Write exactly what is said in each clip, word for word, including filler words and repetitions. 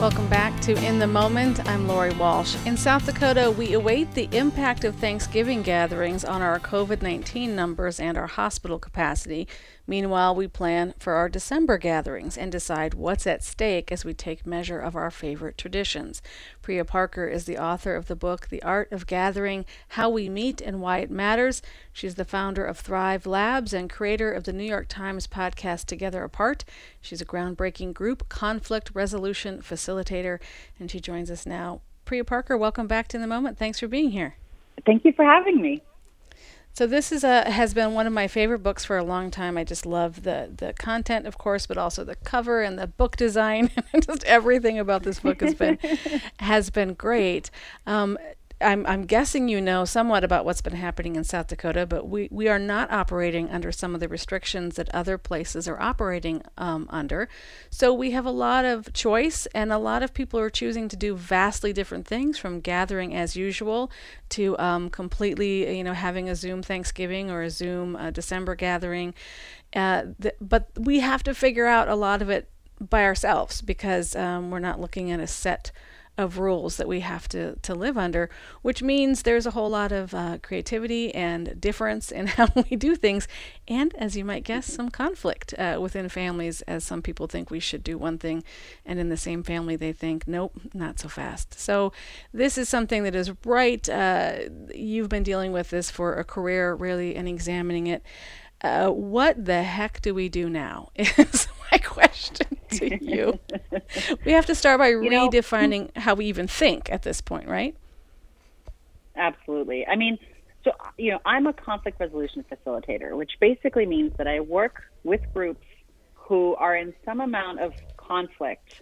Welcome back to In the Moment. I'm Lori Walsh. In South Dakota, we await the impact of Thanksgiving gatherings on our COVID nineteen numbers and our hospital capacity. Meanwhile, we plan for our December gatherings and decide what's at stake as we take measure of our favorite traditions. Priya Parker is the author of the book, The Art of Gathering, How We Meet and Why It Matters. She's the founder of Thrive Labs and creator of the New York Times podcast Together Apart. She's a groundbreaking group conflict resolution facilitator, and she joins us now. Priya Parker, welcome back to In the Moment. Thanks for being here. Thank you for having me. So this is a has been one of my favorite books for a long time. I just love the, the content, of course, but also the cover and the book design. Just everything about this book has been has been great. Um, I'm I'm guessing you know somewhat about what's been happening in South Dakota, but we, we are not operating under some of the restrictions that other places are operating um, under. So we have a lot of choice, and a lot of people are choosing to do vastly different things, from gathering as usual to um, completely, you know, having a Zoom Thanksgiving or a Zoom uh, December gathering. Uh, th- but we have to figure out a lot of it by ourselves, because um, we're not looking at a set of rules that we have to, to live under, which means there's a whole lot of uh, creativity and difference in how we do things, and, as you might guess, some conflict uh, within families, as some people think we should do one thing, and in the same family they think, nope, not so fast. So this is something that is right. Uh, you've been dealing with this for a career, really, and examining it. Uh, what the heck do we do now is my question to you. We have to start by you redefining know, how we even think at this point, right? Absolutely. I mean, so, you know, I'm a conflict resolution facilitator, which basically means that I work with groups who are in some amount of conflict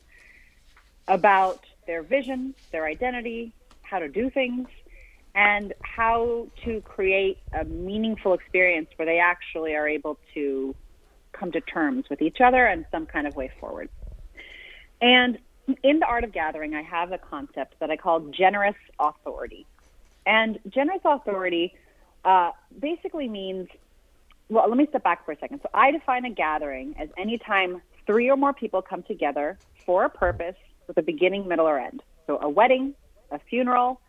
about their vision, their identity, how to do things, and how to create a meaningful experience where they actually are able to come to terms with each other in some kind of way forward. And in The Art of Gathering, I have a concept that I call generous authority. And generous authority uh, basically means, well, let me step back for a second. So I define a gathering as any time three or more people come together for a purpose with a beginning, middle, or end. So a wedding, a funeral,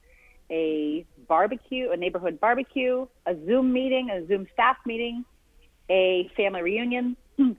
a barbecue, a neighborhood barbecue, a Zoom meeting, a Zoom staff meeting, a family reunion.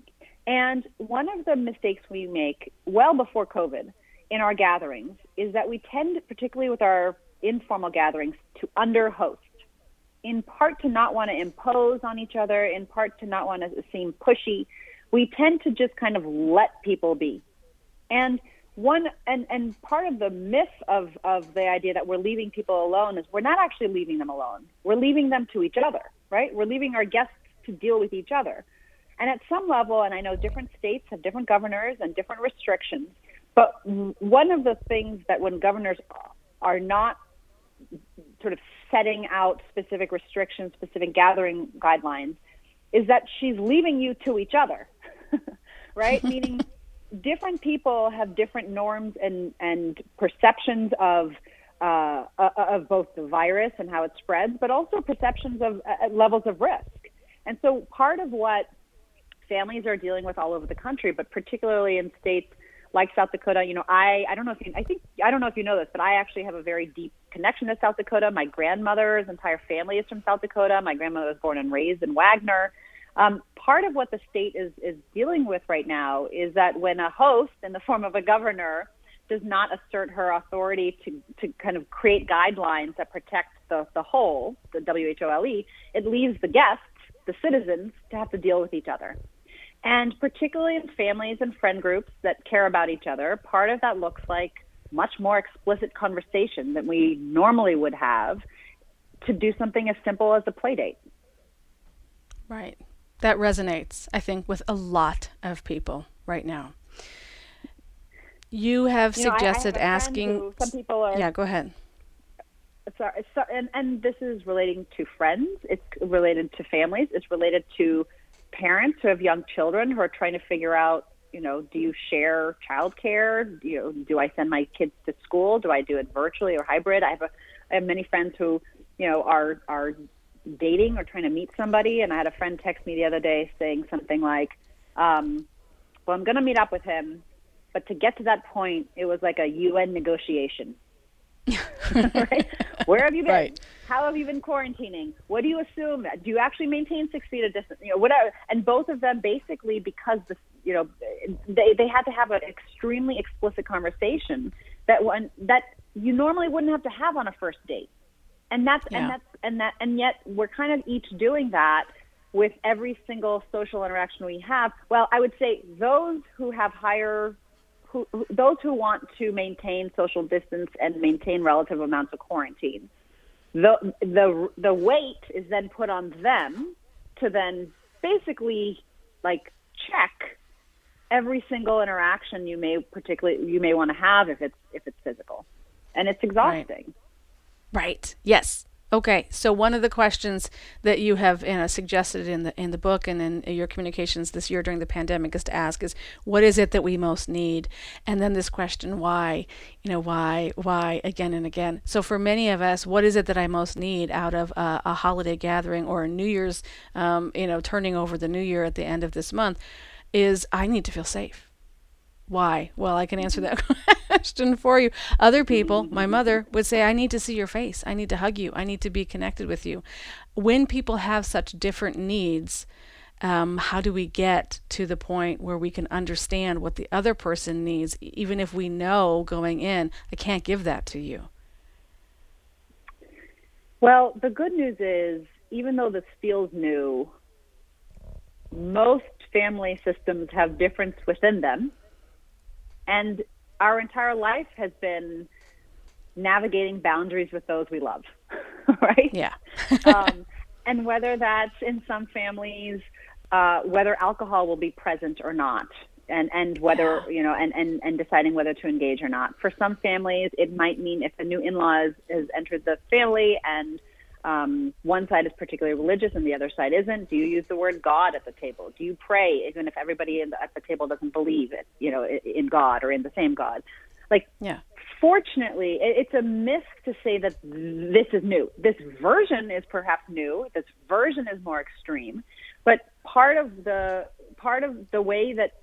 And one of the mistakes we make well before COVID in our gatherings is that we tend, particularly with our informal gatherings, to under-host, in part to not want to impose on each other, in part to not want to seem pushy. We tend to just kind of let people be. And One and, and part of the myth of, of the idea that we're leaving people alone is we're not actually leaving them alone. We're leaving them to each other, right? We're leaving our guests to deal with each other. And at some level, and I know different states have different governors and different restrictions, but one of the things that when governors are not sort of setting out specific restrictions, specific gathering guidelines, is that she's leaving you to each other, right? Meaning different people have different norms and, and perceptions of uh, of both the virus and how it spreads, but also perceptions of uh, levels of risk. And so part of what families are dealing with all over the country, but particularly in states like South Dakota, you know, I, I don't know if you, I think, I don't know if you know this, but I actually have a very deep connection to South Dakota. My grandmother's entire family is from South Dakota. My grandmother was born and raised in Wagner. Um, part of what the state is, is dealing with right now is that when a host in the form of a governor does not assert her authority to, to kind of create guidelines that protect the, the whole, the W H O L E, it leaves the guests, the citizens, to have to deal with each other. And particularly in families and friend groups that care about each other, part of that looks like much more explicit conversation than we normally would have to do something as simple as a play date. Right. That resonates, I think, with a lot of people right now. You have you know, suggested I, I have asking. Who, some people are. Yeah, go ahead. Sorry, so, and, and this is relating to friends. It's related to families. It's related to parents who have young children who are trying to figure out, you know, do you share childcare? You know, do I send my kids to school? Do I do it virtually or hybrid? I have a, I have many friends who, you know, are are dating or trying to meet somebody, and I had a friend text me the other day saying something like, um, "Well, I'm going to meet up with him, But to get to that point, it was like a U N negotiation. Right? Where have you been? Right. How have you been quarantining? What do you assume? Do you actually maintain six feet of distance? You know, whatever. And both of them basically, because the, you know, they, they had to have an extremely explicit conversation that one that you normally wouldn't have to have on a first date. And that's Yeah. and that's and that and yet we're kind of each doing that with every single social interaction we have. Well, I would say those who have higher Who, who, those who want to maintain social distance and maintain relative amounts of quarantine, the the the weight is then put on them to then basically like check every single interaction you may particularly you may want to have if it's if it's physical, and it's exhausting. Right. Right. Yes. Okay, so one of the questions that you have you know, suggested in the in the book and in your communications this year during the pandemic is to ask is, what is it that we most need? And then this question, why? You know, why, why, again and again. So for many of us, what is it that I most need out of a, a holiday gathering or a New Year's, um, you know, turning over the new year at the end of this month, is I need to feel safe. Why? Well, I can answer that question for you. Other people, my mother, would say, I need to see your face. I need to hug you. I need to be connected with you. When people have such different needs, um, how do we get to the point where we can understand what the other person needs, even if we know going in, I can't give that to you? Well, the good news is, even though this feels new, most family systems have difference within them. And our entire life has been navigating boundaries with those we love, right? Yeah. um, and whether that's in some families, uh, whether alcohol will be present or not, and, and whether, yeah. you know, and, and, and deciding whether to engage or not. For some families, it might mean if a new in-law has, has entered the family and Um, one side is particularly religious and the other side isn't. Do you use the word God at the table? Do you pray even if everybody in the, at the table doesn't believe it, you know, in God or in the same God? Like, yeah. Fortunately, it, it's a myth to say that this is new. This version is perhaps new. This version is more extreme. But part of the part of the way that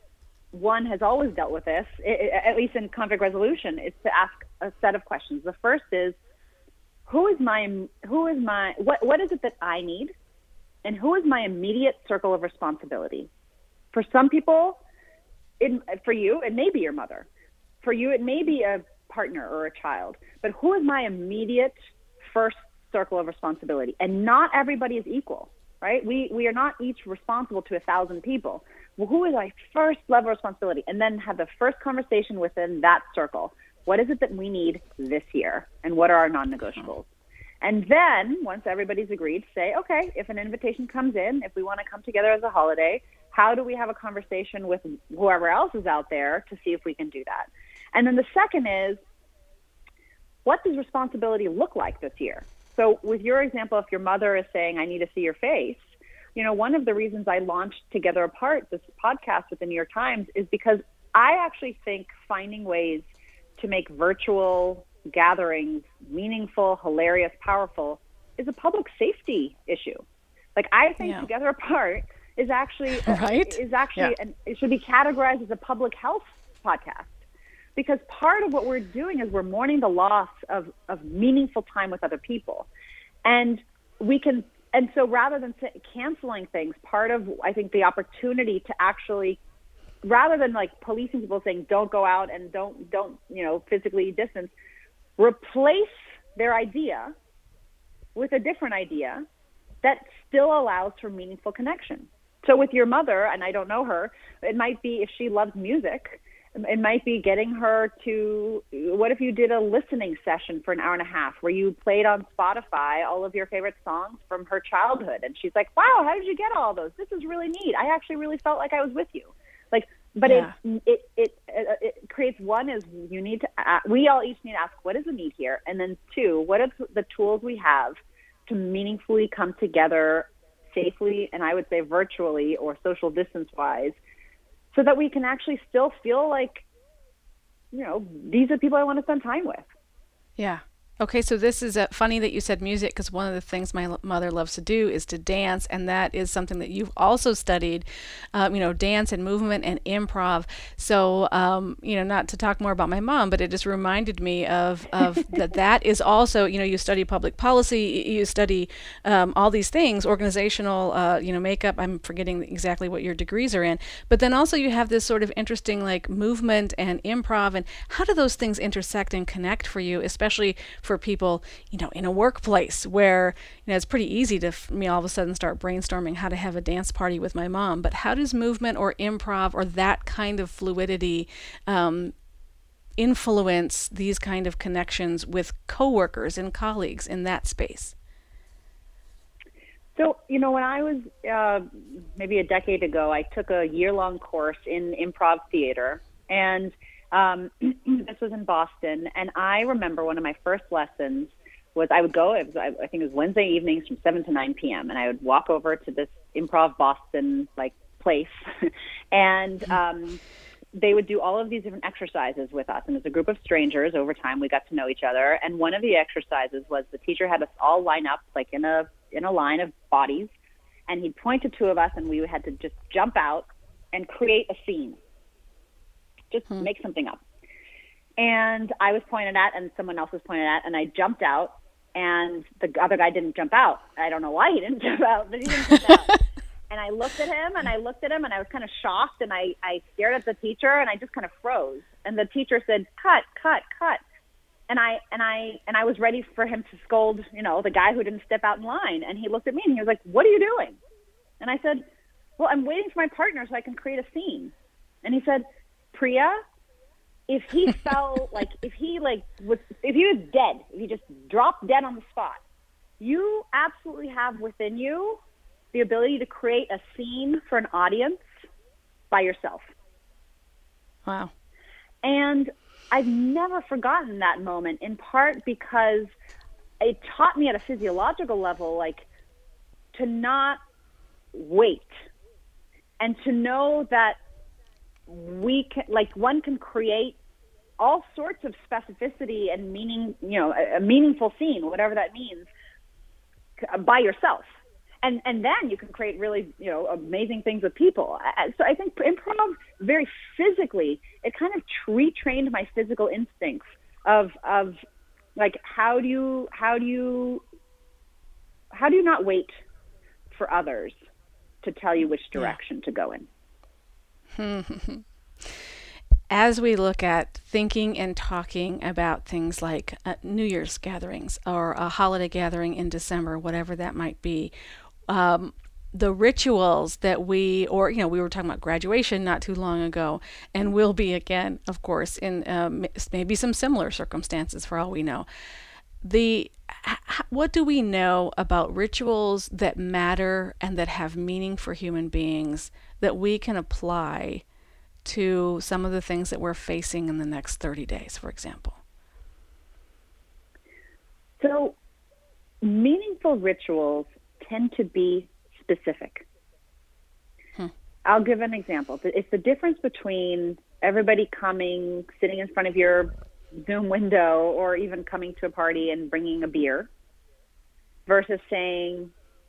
one has always dealt with this, it, at least in conflict resolution, is to ask a set of questions. The first is, Who is my, who is my, what, what is it that I need? And who is my immediate circle of responsibility? For some people, it, for you, it may be your mother. For you, it may be a partner or a child. But who is my immediate first circle of responsibility? And not everybody is equal, right? We, we are not each responsible to a thousand people. Well, who is my first level of responsibility? And then have the first conversation within that circle. What is it that we need this year? And what are our non-negotiables? And then once everybody's agreed, say, okay, if an invitation comes in, if we want to come together as a holiday, how do we have a conversation with whoever else is out there to see if we can do that? And then the second is, what does responsibility look like this year? So with your example, if your mother is saying, I need to see your face, you know, one of the reasons I launched Together Apart, this podcast with the New York Times, is because I actually think finding ways to make virtual gatherings meaningful, hilarious, powerful is a public safety issue. Like, I think yeah. Together Apart is actually right? is actually yeah. an, it should be categorized as a public health podcast, because part of what we're doing is we're mourning the loss of, of meaningful time with other people, and we can and so rather than canceling things, part of I think the opportunity to actually, rather than like policing people saying don't go out and don't don't you know physically distance, replace their idea with a different idea that still allows for meaningful connection. So with your mother, and I don't know her, it might be if she loves music, it might be getting her to, what if you did a listening session for an hour and a half where you played on Spotify all of your favorite songs from her childhood, and she's like, wow, how did you get all those? This is really neat. I actually really felt like I was with you. Like, but yeah. it, it, it, it, it creates, one is you need to, uh, we all each need to ask, what is the need here? And then two, what are the tools we have to meaningfully come together safely, and I would say virtually or social distance wise, so that we can actually still feel like, you know, these are people I want to spend time with. Yeah. Okay, so this is uh, funny that you said music because one of the things my l- mother loves to do is to dance, and that is something that you've also studied, um, you know, dance and movement and improv. So, um, you know, not to talk more about my mom, but it just reminded me of of that that is also, you know, you study public policy, y- you study um, all these things, organizational, uh, you know, makeup. I'm forgetting exactly what your degrees are in, but then also you have this sort of interesting like movement and improv, and how do those things intersect and connect for you, especially for people, you know, in a workplace where, you know, it's pretty easy to f- me all of a sudden start brainstorming how to have a dance party with my mom. But how does movement or improv or that kind of fluidity um, influence these kind of connections with coworkers and colleagues in that space? So, you know, when I was uh, maybe a decade ago, I took a year-long course in improv theater, and um, this was in Boston. And I remember one of my first lessons was I would go, it was, I think it was Wednesday evenings from seven to nine p.m., and I would walk over to this Improv Boston, like, place, and um, they would do all of these different exercises with us. And as a group of strangers, over time, we got to know each other. And one of the exercises was the teacher had us all line up, like, in a in a line of bodies, and he'd point to two of us, and we had to just jump out and create a scene, just hmm. make something up. And I was pointed at, and someone else was pointed at, and I jumped out, and the other guy didn't jump out. I don't know why he didn't jump out, but he didn't jump out. And I looked at him, and I looked at him, and I was kind of shocked, and I, I stared at the teacher, and I just kind of froze. And the teacher said, "Cut, cut, cut." And I and I and I was ready for him to scold, you know, the guy who didn't step out in line. And he looked at me and he was like, "What are you doing?" And I said, "Well, I'm waiting for my partner so I can create a scene." And he said, "Priya, if he fell, like if he like was, if he was dead, if he just dropped dead on the spot, you absolutely have within you the ability to create a scene for an audience by yourself." Wow. And I've never forgotten that moment, in part because it taught me at a physiological level, like, to not wait and to know that we can, like, one can create all sorts of specificity and meaning, you know, a, a meaningful scene, whatever that means, by yourself. And and then you can create really, you know, amazing things with people. So I think improv, very physically, it kind of retrained my physical instincts of of like how do you how do you how do you not wait for others to tell you which direction yeah. to go in. As we look at thinking and talking about things like uh, New Year's gatherings or a holiday gathering in December, whatever that might be, Um, the rituals that we, or, you know, we were talking about graduation not too long ago, and will be again, of course, in um, maybe some similar circumstances for all we know. The h- what do we know about rituals that matter and that have meaning for human beings that we can apply to some of the things that we're facing in the next thirty days, for example? So, meaningful rituals tend to be specific. Hmm. I'll give an example. It's the difference between everybody coming, sitting in front of your Zoom window, or even coming to a party and bringing a beer, versus saying,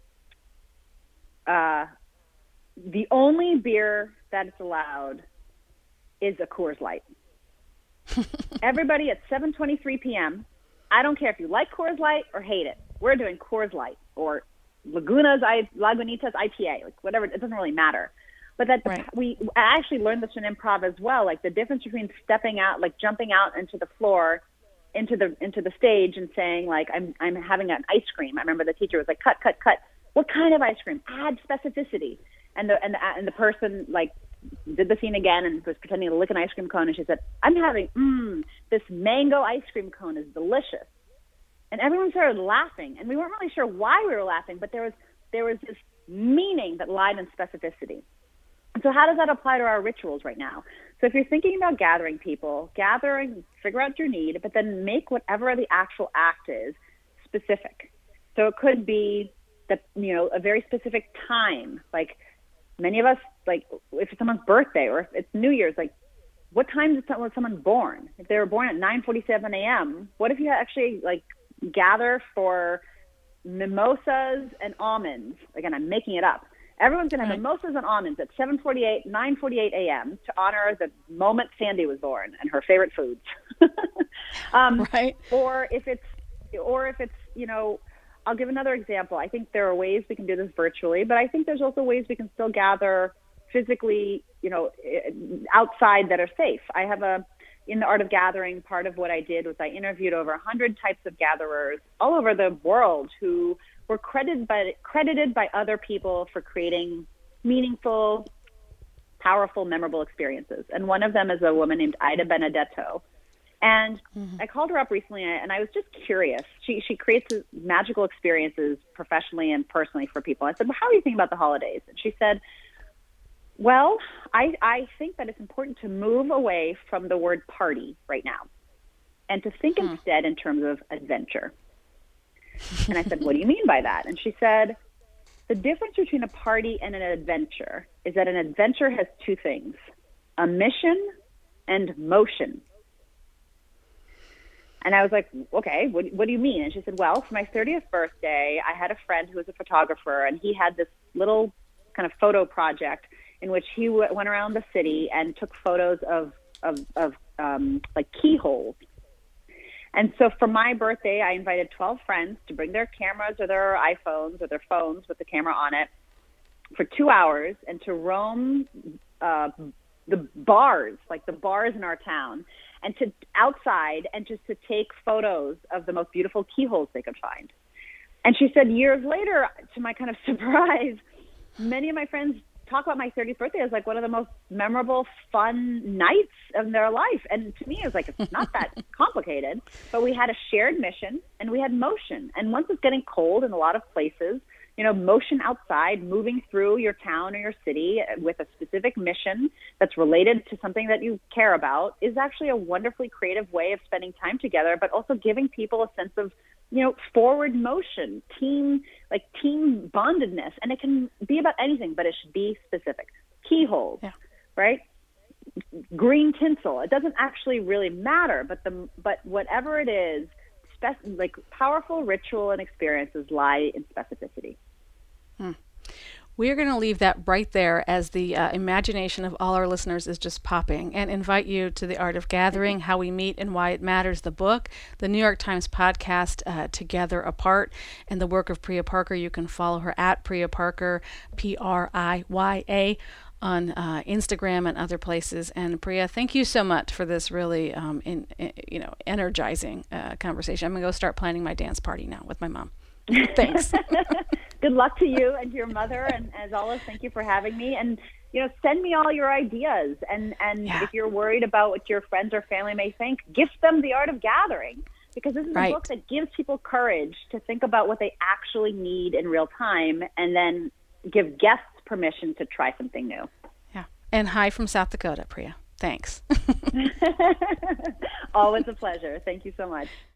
uh, the only beer that's allowed is a Coors Light. Everybody at seven twenty-three p.m., I don't care if you like Coors Light or hate it, we're doing Coors Light, or Laguna's, I, Lagunitas I P A, like whatever, it doesn't really matter. But that right. we I actually learned this in improv as well, like the difference between stepping out, like jumping out into the floor, into the into the stage and saying, like, I'm I'm having an ice cream. I remember the teacher was like, cut, cut, cut. What kind of ice cream? Add specificity. And the and the and the person like did the scene again and was pretending to lick an ice cream cone, and she said, I'm having mmm, this mango ice cream cone is delicious. And everyone started laughing, and we weren't really sure why we were laughing, but there was there was this meaning that lied in specificity. And so how does that apply to our rituals right now? So if you're thinking about gathering people, gathering, figure out your need, but then make whatever the actual act is specific. So it could be the, you know, a very specific time. Like many of us, like if it's someone's birthday or if it's New Year's, like what time was someone born? If they were born at nine forty-seven a.m., what if you actually like gather for mimosas and almonds. Again, I'm making it up. Everyone's going to have right. mimosas and almonds at seven forty-eight, nine forty-eight a.m. to honor the moment Sandy was born and her favorite foods. um, right. Or if it's, or if it's, you know, I'll give another example. I think there are ways we can do this virtually, but I think there's also ways we can still gather physically, you know, outside that are safe. I have a, in the Art of Gathering, part of what I did was I interviewed over one hundred types of gatherers all over the world who were credited by, credited by other people for creating meaningful, powerful, memorable experiences. And one of them is a woman named Ida Benedetto. And mm-hmm. I called her up recently, and I was just curious. She she creates magical experiences professionally and personally for people. I said, well, how are you thinking about the holidays? And she said, well, I, I think that it's important to move away from the word party right now and to think hmm. instead in terms of adventure. And I said, what do you mean by that? And she said, the difference between a party and an adventure is that an adventure has two things, a mission and motion. And I was like, okay, what, what do you mean? And she said, well, for my thirtieth birthday, I had a friend who was a photographer, and he had this little kind of photo project in which he w- went around the city and took photos of, of, of um, like keyholes. And so for my birthday, I invited twelve friends to bring their cameras or their iPhones or their phones with the camera on it for two hours and to roam uh, the bars, like the bars in our town, and to outside and just to take photos of the most beautiful keyholes they could find. And she said years later, to my kind of surprise, many of my friends talk about my thirtieth birthday as like one of the most memorable, fun nights of their life. And to me, it was like, it's not that complicated, but we had a shared mission and we had motion. And once it's getting cold in a lot of places, you know, motion outside, moving through your town or your city with a specific mission that's related to something that you care about is actually a wonderfully creative way of spending time together, but also giving people a sense of, you know, forward motion, team, like team bondedness. And it can be about anything, but it should be specific. Keyholes, yeah. right? Green tinsel. It doesn't actually really matter, but the but whatever it is, spec- like powerful ritual and experiences lie in specificity. Hmm. We're going to leave that right there as the uh, imagination of all our listeners is just popping, and invite you to The Art of Gathering, How We Meet and Why It Matters, the book, the New York Times podcast, uh, Together Apart, and the work of Priya Parker. You can follow her at Priya Parker, P R I Y A, on uh, Instagram and other places. And Priya, thank you so much for this really, um, in, in, you know, energizing uh, conversation. I'm going to go start planning my dance party now with my mom. Thanks. Good luck to you and to your mother. And as always, thank you for having me. And, you know, send me all your ideas. And, and yeah. if you're worried about what your friends or family may think, gift them The Art of Gathering, because this is right. a book that gives people courage to think about what they actually need in real time and then give guests permission to try something new. Yeah. And hi from South Dakota, Priya. Thanks. Always a pleasure. Thank you so much.